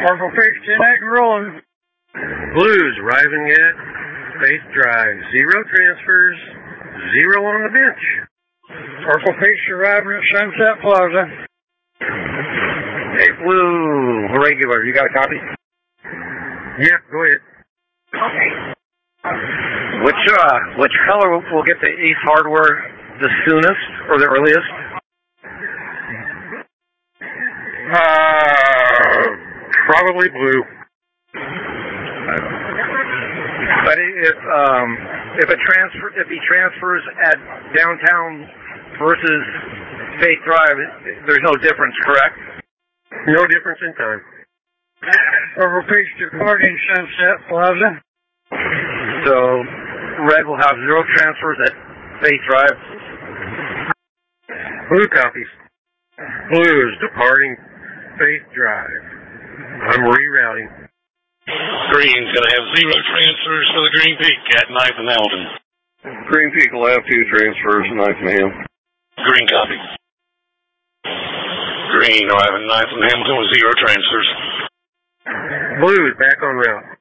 Purple Peaks 10-8 rolling. Blues arriving at Faith Drive. 0 transfers, 0 on the bench. Purple Peaks arriving at Sunset Plaza. Hey, Blue regular, you got a copy? Yep, go ahead. Okay. Which color will get to Ace Hardware the soonest or the earliest? Probably blue. But if he transfers at downtown versus Faith Drive, there's no difference, correct? No difference in time. Purple Peaks departing Sunset Plaza. So Red will have 0 transfers at Faith Drive. Blue copies. Blues departing Faith Drive. I'm rerouting. Green's going to have 0 transfers for the Green Peak at 9th and Hamilton. Green Peak will have 2 transfers, 9th and Ham. Green copy. Green arriving 9th and Hamilton with 0 transfers. Blues back on route.